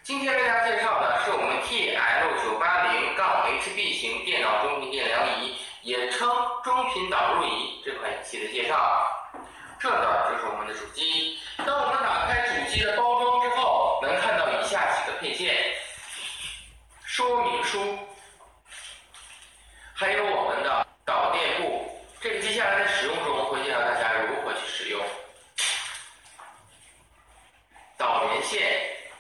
今天为大家介绍的是我们 TL980-HB 型电脑中频电量仪，也称中频导入仪这款仪器的介绍。这个就是我们的主机。当我们打开主机的包装之后，能看到以下几个配件：说明书，还有我们的导电部。这个接下来在使用中会介绍大家如何去使用。导源线、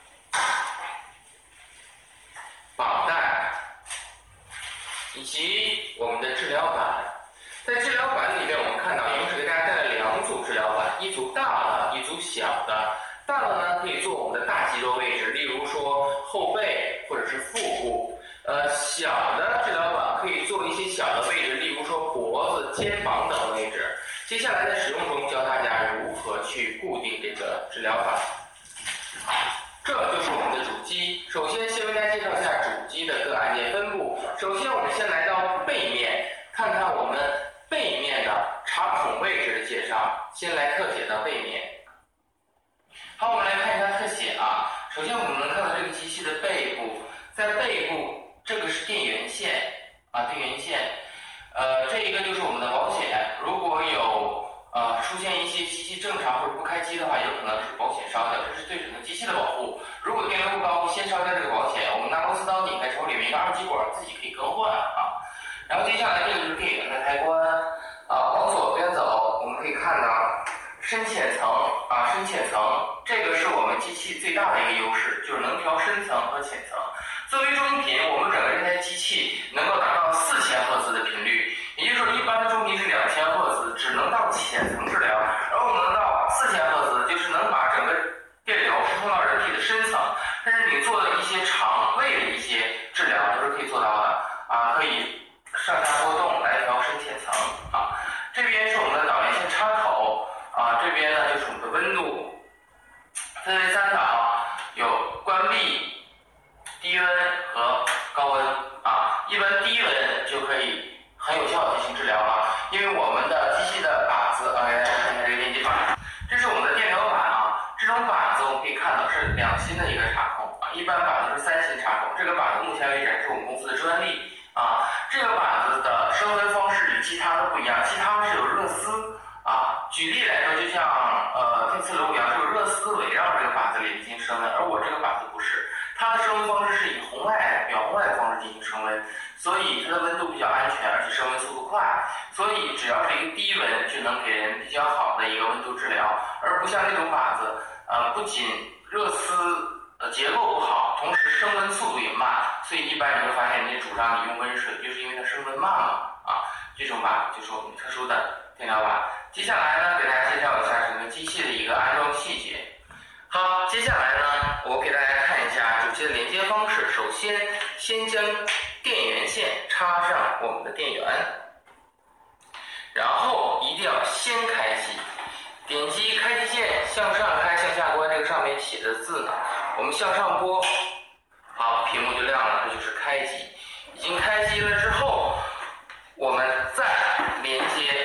绑带以及我们的治疗板。在治疗板里面，我们看到一共是给大家带来2组治疗板，一组大的，一组小的。大的呢可以做我们的大肌肉位置，例如说后背或者是腹部。小的治疗板可以做一些小的位置，例如说脖子、肩膀等位置。接下来在使用中教大家如何去固定这个治疗板。这就是我们的主机。首先，先为大家介绍一下主机的各按键分布。首先，我们先来到背面，看看我们背面的插孔位置的介绍。先来特写到背面。好，我们来看一下特写啊。首先，我们能看到这个机器的背部，在背部这个是电源线啊，电源线。这一个就是我们的保险。如果有出现一些机器正常或者不开机的话，有可能是保险烧掉，这是对整个机器的保护。如果电流不高，先烧掉这个保险，我们拿螺丝刀拧开之后，里面一个2极管，自己可以更换啊。然后接下来这个就是电源的开关啊，往左边走，我们可以看到深浅层啊，深浅层，这个是我们机器最大的一个优势，就是能调深层和浅层。作为中频，我们整个这台机器能够达到4000赫兹的频率，也就是说一般的中频是2000赫兹，只能到浅层治疗，而我们能到4000赫兹，就是能把整个电流输送到人体的深层，甚至你做的一些肠胃的一些治疗都是可以做到的啊，可以上下波动来调深浅层啊。这边是我们的导源线插口啊，这边呢就是我们的温度，分为3档，有关闭、低温和高温啊。一般低温就可以很有效的进行治疗了，因为我们的机器的板子给大家看一下这个电机板，这是我们的电疗板啊。这种板子我们可以看到是2芯的一个插孔啊，一般板子是3芯插孔。这个板子目前为止是我们公司的专利啊。这个板子的升温方式与其他的不一样，其他是有热丝啊。举例来说，就像电磁炉一样，是有热丝围绕这个板子里进行升温，而我这个板子不是，它的升温方式是以红外表红外的方式进行升温，所以它的温度比较安全，而且升温速度快，所以只要是一个低温就能给人比较好的一个温度治疗，而不像这种板子不仅热丝结构不好，同时升温速度也慢，所以一般你会发现人家主张你用温水，就是因为它升温慢嘛啊。这种板就是我们特殊的电疗板。接下来呢，给大家介绍一下整个机器的一个安装细节。好，接下来呢，我给大家看一下主机的连接方式。首先，先将电源线插上我们的电源，然后一定要先开机，点击开机键，向上开，向下关，这个上面写的字呢，我们向上拨，好，屏幕就亮了，这就是开机。已经开机了之后，我们再连接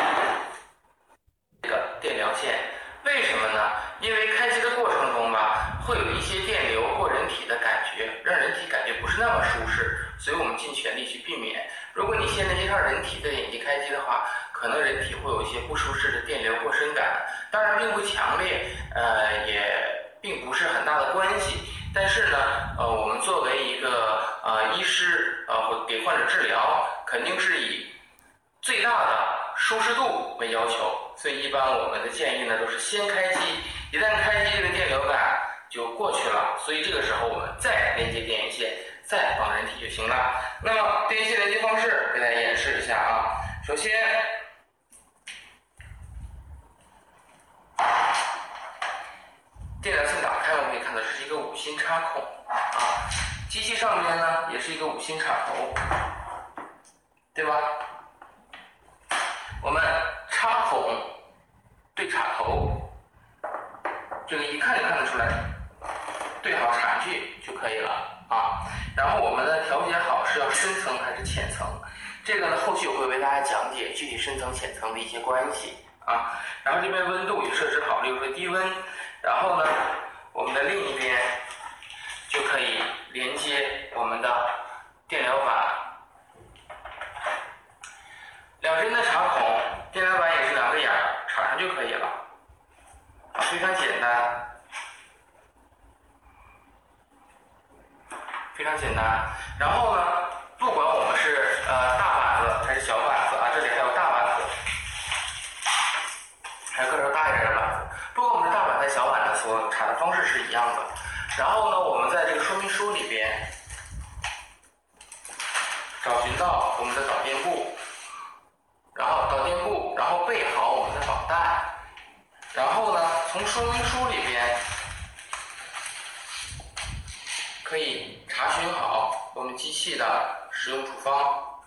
这个电疗线。为什么呢？因为开机的过程中吧，会有一些电流过人体的感觉，让人体感觉不是那么舒适，所以我们尽全力去避免。如果你先连接上人体再点击开机的话，可能人体会有一些不舒适的电流过深感，当然并不强烈，也并不是很大的关系。但是呢，我们作为一个医师或给患者治疗，肯定是以最大的舒适度为要求，所以一般我们的建议呢都是先开机，一旦开机这个电流感就过去了，所以这个时候我们再连接电源线，再绑人体就行了。那么电源线连接方式给大家演示一下啊。首先电疗线打开，我们可以看到这是一个5芯插孔啊，机器上面呢也是一个5芯插头，对吧？我们插孔对插头，这个一看就看得出来，对好插距就可以了啊。然后我们呢调节好是要深层还是浅层，这个呢后续我会为大家讲解具体深层浅层的一些关系啊。然后这边温度也设置好了，例如说低温。然后呢，我们的另一边就可以连接我们的电疗板。2针的插孔，电疗板也是2个眼儿，插上就可以了，非常简单，非常简单。然后呢，不管我们是大板子还是小板子啊，这里还有大板子，还有个头大一点的板子。不管我们是大板还是小板子，所插的方式是一样的。然后呢，我们在这个说明书里边找寻到我们的导电部。然后导电部，然后备好我们的绑带，然后呢，从说明书里边可以查询好我们机器的使用处方。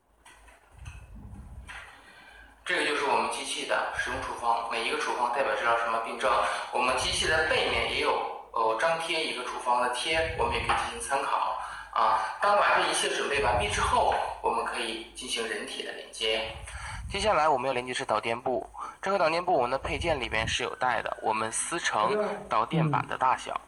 这个就是我们机器的使用处方，每一个处方代表治疗什么病症。我们机器的背面也有张贴一个处方的贴，我们也可以进行参考啊。当把这一切准备完毕之后，我们可以进行人体的连接。接下来我们要连接是导电部，这个导电部我们的配件里边是有带的，我们撕成导电板的大小，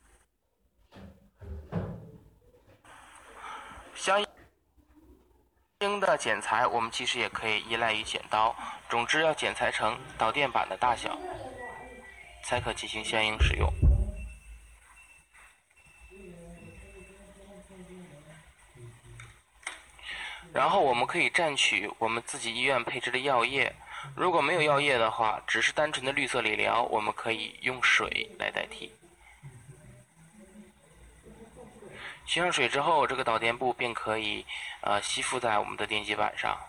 相应的剪裁我们其实也可以依赖于剪刀，总之要剪裁成导电板的大小，才可进行相应使用。然后我们可以蘸取我们自己医院配置的药液，如果没有药液的话，只是单纯的绿色理疗，我们可以用水来代替。吸上水之后，这个导电部便可以吸附在我们的电极板上。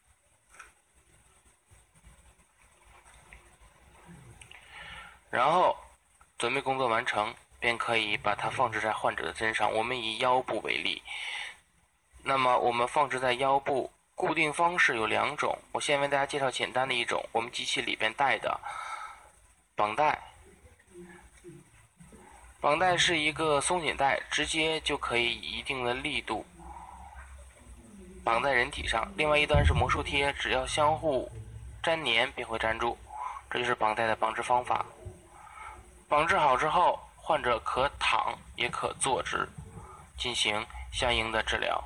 然后准备工作完成，便可以把它放置在患者的身上。我们以腰部为例。那么我们放置在腰部，固定方式有2种，我先为大家介绍简单的一种，我们机器里边带的绑带。绑带是一个松紧带，直接就可以以一定的力度绑在人体上。另外一端是魔术贴，只要相互粘黏便会粘住，这就是绑带的绑制方法。绑制好之后，患者可躺也可坐直，进行相应的治疗。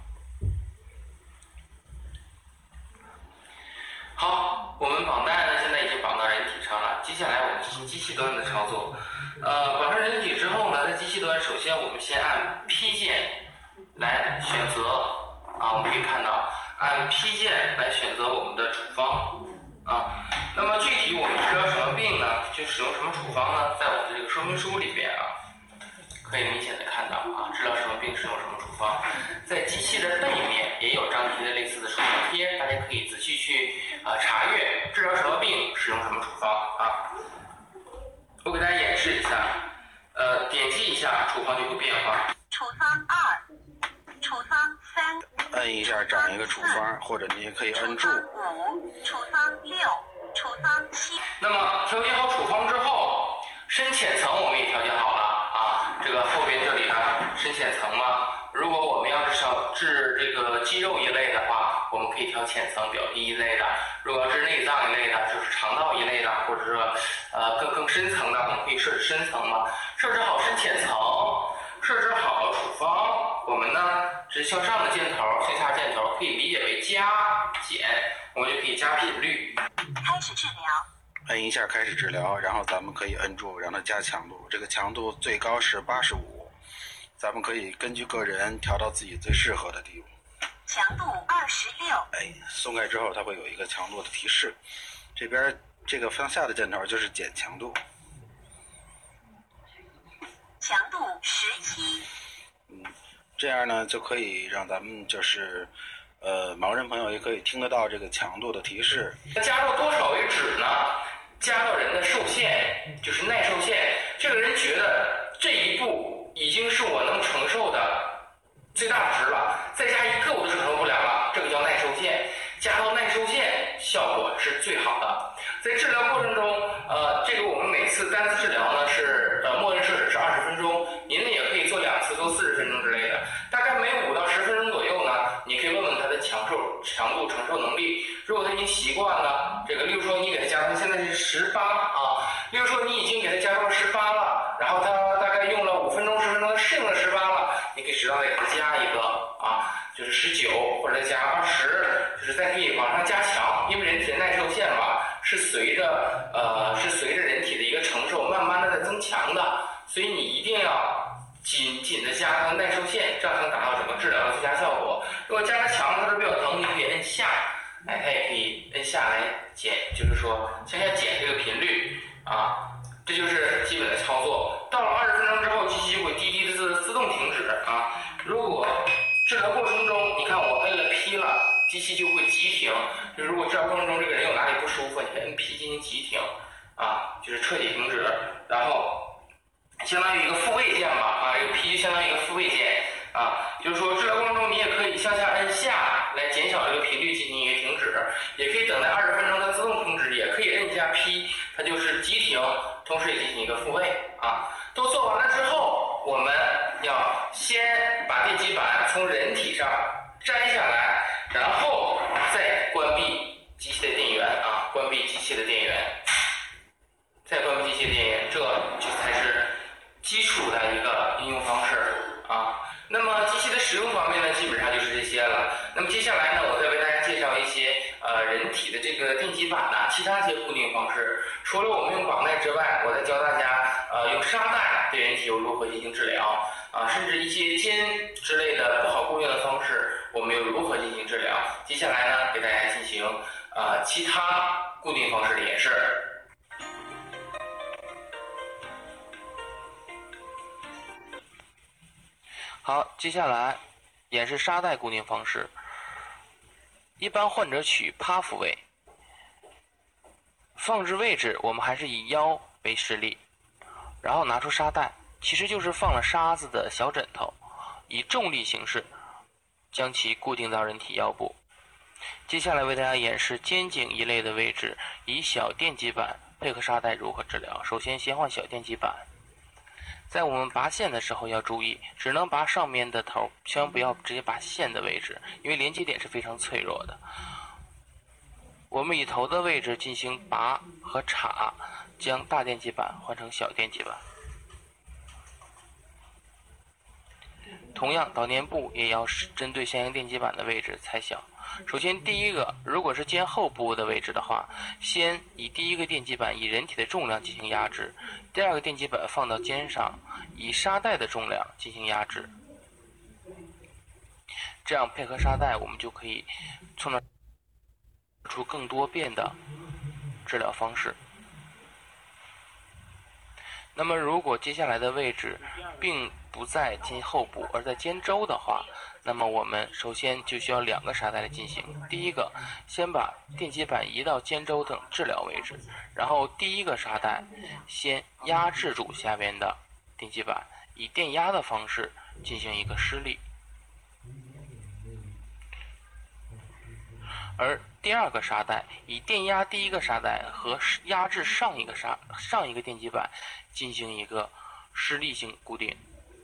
好，我们绑带呢现在已经绑到人体上了，接下来我们进行机器端的操作。绑上人体之后呢，在机器端首先我们先按 P 键来选择啊，我们可以看到按 P 键来选择我们的处方啊。那么具体我们治疗什么病呢？就使用什么处方呢？在我们的这个说明书里边啊，可以明显的看到啊，治疗什么病使用什么处方。在机器的背面也有张贴的类似的处方贴，大家可以仔细去查阅治疗什么病使用什么处方啊。我给大家演示一下，点击一下处方就会变化。 处方2，处方3， 摁一下找一个处方，或者你也可以摁住。 处方5，处方6，处方7。 那么调节好处方之后，深浅层我们也调节好了啊。这个后边这里呢，深浅层嘛，如果我们要是想治这个肌肉一类的话，我们可以调浅层、表皮一类的；如果要治内脏一类的，就是肠道一类的，或者说更深层的，我们可以设置深层嘛。设置好深浅层，设置好了处方，我们呢是向上的箭头，向下箭头可以理解为加减，我们就可以加频率。 开始治疗。 摁一下开始治疗，然后咱们可以摁住让它加强度，这个强度最高是85，咱们可以根据个人调到自己最适合的地步。 强度26。 松开之后它会有一个强度的提示，这边这个向下的箭头就是减强度。 强度17。 这样呢就可以让咱们就是盲人朋友也可以听得到这个强度的提示。 加到多少为止呢？加到人的受限，就是耐受限。这个人觉得这一步已经是我能承受的最大值了，再加一个我就承受不了了，这个叫耐受限。加到耐受限，效果是最好的。在治疗过程中，这个我们每次单次治疗呢是默认设置是20分钟，您呢也可以做2次，做40分钟之类的。大概每5到10分钟左右呢，你可以问问他的强度承受能力。如果他已经习惯了，这个例如说你给他加到现在是18啊，例如说你已经给他加到18了，然后他大概用了5分钟10分钟，他适应了18 就是19或者再加20，就是再可以往上加强，因为人体的耐受线吧是随着人体的一个承受慢慢的在增强的，所以你一定要紧紧的加它的耐受线，这样才能达到整个治疗的最佳效果。如果加的强，它这比较疼，你可以摁下，它也可以摁下来减，就是说向下减这个频率啊。这就是基本的操作。到了20分钟之后，机器就会滴滴的自动停止啊。如果治疗过程中，你看我摁了 P 了，机器就会急停。就如果治疗过程中这个人有哪里不舒服，你可以摁 P 进行急停啊，就是彻底停止。然后相当于一个复位键吧啊，这个 P 就相当于一个复位键啊，就是说治疗过程中你也可以向下摁下来减小这个频率进行一个停止，也可以等待20分钟它自动停止，也可以摁下 P， 它就是急停，同时也进行一个复位啊。都做完了之后，我们要先把电极板从人体上摘下来，然后再关闭机器的电源啊，关闭机器的电源，再关闭机器的电源，这就才是基础的一个应用方式啊。那么机器的使用方面呢，基本上就是这些了。那么接下来呢，我再为大家介绍一些人体的这个电极板呢，其他一些固定方式。除了我们用绑带之外，我再教大家用沙带对人体又如何进行治疗啊，甚至一些肩之类的不好固定的方式，我们又如何进行治疗。接下来呢，给大家进行其他固定方式的演示。好，接下来演示沙带固定方式。一般患者取趴伏位，放置位置我们还是以腰为施力，然后拿出沙带，其实就是放了沙子的小枕头，以重力形式将其固定到人体腰部。接下来为大家演示肩颈一类的位置，以小电极板配合沙带如何治疗。首先换小电极板，在我们拔线的时候要注意，只能拔上面的头，千万不要直接拔线的位置，因为连接点是非常脆弱的。我们以头的位置进行拔和插，将大电极板换成小电极板。同样，导粘布也要针对相应电极板的位置裁小。首先第一个，如果是肩后部的位置的话，先以第一个电极板以人体的重量进行压制，第二个电极板放到肩上，以沙带的重量进行压制。这样配合沙带，我们就可以创造出更多变的治疗方式。那么如果接下来的位置并不在肩后部而在肩周的话，那么我们首先就需要2个沙带来进行。第一个，先把电极板移到肩周等治疗位置，然后第一个沙带先压制住下边的电极板，以电压的方式进行一个施力。而第二个沙带以电压第一个沙带和压制上一个电极板进行一个施力性固定，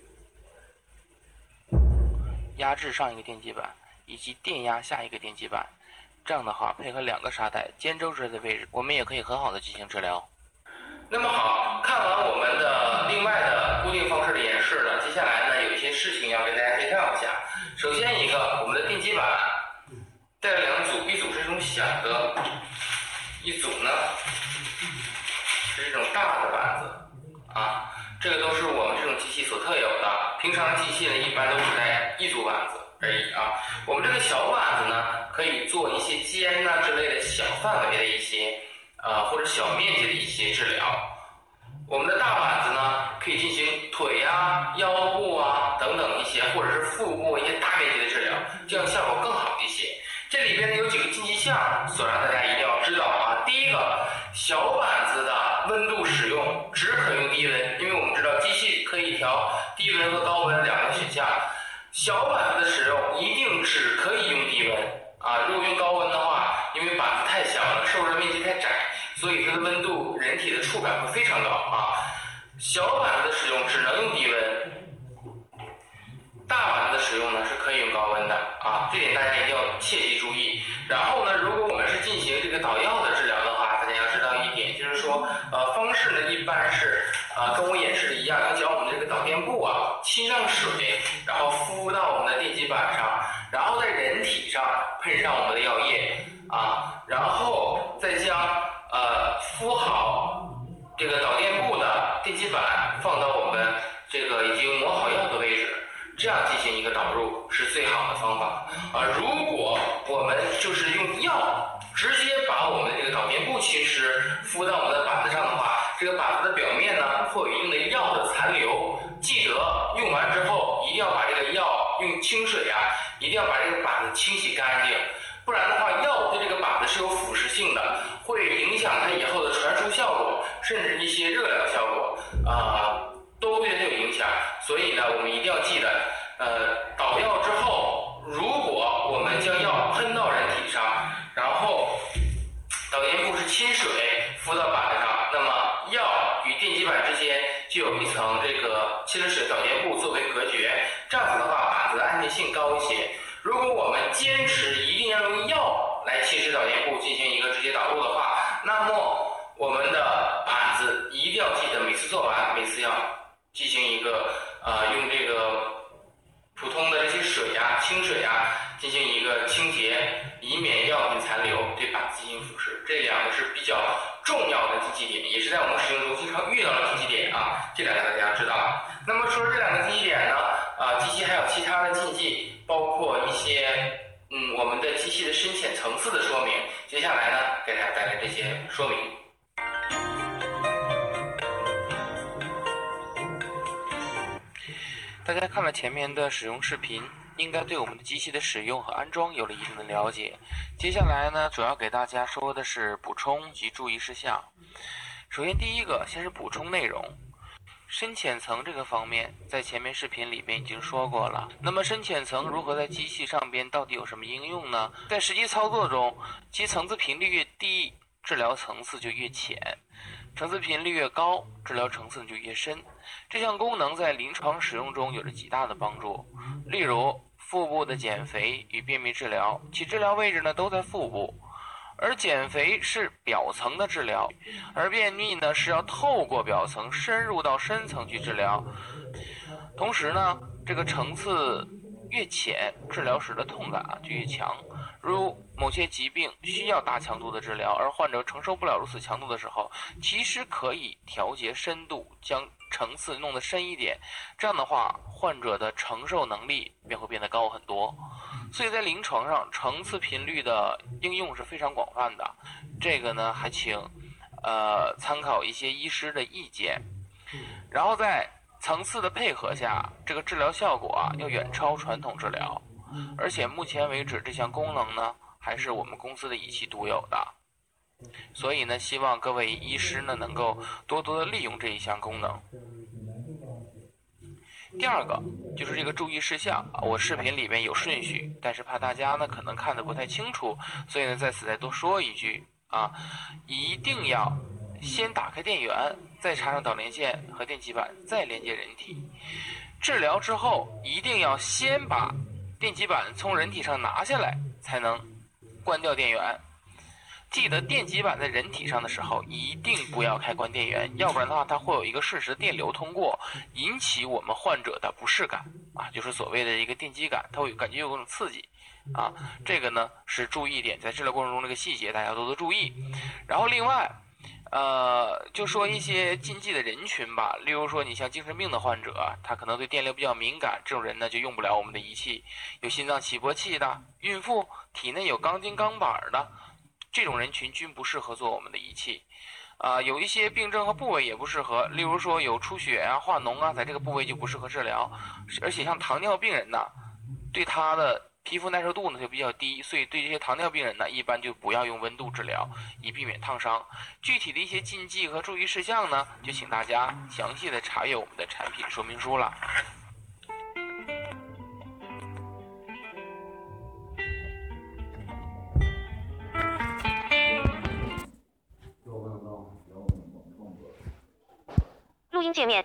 压制上一个电极板以及电压下一个电极板。这样的话，配合2个沙带肩周之类的位置，我们也可以很好的进行治疗。那么好，看完我们的另外的固定方式的演示了，接下来呢有一些事情要给大家介绍一下。首先一个，我们的电极板带了2组，一组是这种小的，一组呢是这种大的板子啊，这个都是我们这种机器所特有的。平常机器呢一般都只带1组板子而已啊。我们这个小板子呢，可以做一些肩啊之类的小范围的一些或者小面积的一些治疗。我们的大板子呢，可以进行腿啊、腰部啊等等一些，或者是腹部一些大面积的治疗，这样效果更好一些。这里边呢有几个禁忌项，所让大家一定要知道啊。第一个，小板子的温度使用只可用低温，因为我们知道机器可以调低温和高温2个选项，小板子的使用一定只可以用低温啊。如果用高温的话，因为板子太小了，受热面积太窄，所以它的温度人体的触感会非常高啊。小板子的使用只能用低温，大板子的使用呢是可以用高温的啊，这点大家一定要切记注意。然后呢，如果我们是进行这个导药的治疗的话，大家要知道一点，就是说方式呢一般是跟我演示的一样，要将我们这个导电布啊浸上水，然后敷到我们的电极板上， 然后在人体上喷上我们的药液啊，然后再将敷好这个导电部的电极板放到我们这个已经磨好药的位置，这样进行一个导入是最好的方法。如果我们就是用药直接把我们的这个导电部侵蚀敷到我们的板子上的话，这个板子的表面呢会有一定的药的残留，记得用完之后一定要把这个药用清水一定要把这个板子清洗干净，不然的话药对这个板子是有腐蚀性的，会影响它以后的传输效果，甚至一些热疗效果都对它有影响。所以呢我们一定要记得导药之后，如果我们将药喷到人体上，然后导电部是清水敷到板子上，那么药与电极板之间就有一层这个清水导电部作为隔绝，这样子的话板子的安全性高一些。如果我们坚持一定要用药来侵蚀导电部进行一个直接导入的话，那么我们的板子一定要记得每次做完，每次要进行一个用这个普通的这些水清水进行一个清洁，以免药品残留对板子进行腐蚀。这两个是比较重要的禁忌点，也是在我们使用中经常遇到的禁忌点这两个大家知道。那么除了这两个禁忌点呢，机器还有其他的禁忌，包括一些我们的机器的深浅层次的说明。接下来呢，给大家带来这些说明。大家看了前面的使用视频，应该对我们的机器的使用和安装有了一定的了解。接下来呢，主要给大家说的是补充及注意事项。首先第一个，先是补充内容。深浅层这个方面，在前面视频里边已经说过了。那么深浅层如何在机器上边到底有什么应用呢？在实际操作中，其层次频率越低，治疗层次就越浅；层次频率越高，治疗层次就越深。这项功能在临床使用中有着极大的帮助。例如，腹部的减肥与便秘治疗，其治疗位置呢都在腹部。而减肥是表层的治疗，而便秘呢是要透过表层深入到深层去治疗。同时呢，这个层次越浅，治疗时的痛感就越强。如某些疾病需要大强度的治疗，而患者承受不了如此强度的时候，其实可以调节深度，将层次弄得深一点，这样的话患者的承受能力便会变得高很多。所以在临床上，层次频率的应用是非常广泛的。这个呢，还请参考一些医师的意见。然后在层次的配合下，这个治疗效果要远超传统治疗。而且目前为止，这项功能呢还是我们公司的仪器独有的。所以呢，希望各位医师呢能够多多的利用这一项功能。第二个就是这个注意事项，我视频里面有顺序，但是怕大家呢可能看得不太清楚，所以呢在此再多说一句一定要先打开电源，再插上导连线和电极板，再连接人体。治疗之后一定要先把电极板从人体上拿下来，才能关掉电源。记得电极板在人体上的时候一定不要开关电源，要不然的话它会有一个瞬时的电流通过，引起我们患者的不适感就是所谓的一个电击感，它会感觉有种刺激这个呢是注意点，在治疗过程中这个细节大家要多多注意。然后另外就说一些禁忌的人群吧，例如说你像精神病的患者，他可能对电流比较敏感，这种人呢就用不了我们的仪器。有心脏起搏器的，孕妇，体内有钢筋钢板的，这种人群均不适合做我们的仪器。有一些病症和部位也不适合，例如说有出血化脓在这个部位就不适合治疗。而且像糖尿病人呢，对他的皮肤耐受度呢就比较低，所以对这些糖尿病人呢，一般就不要用温度治疗，以避免烫伤。具体的一些禁忌和注意事项呢，就请大家详细的查阅我们的产品说明书了。 录音界面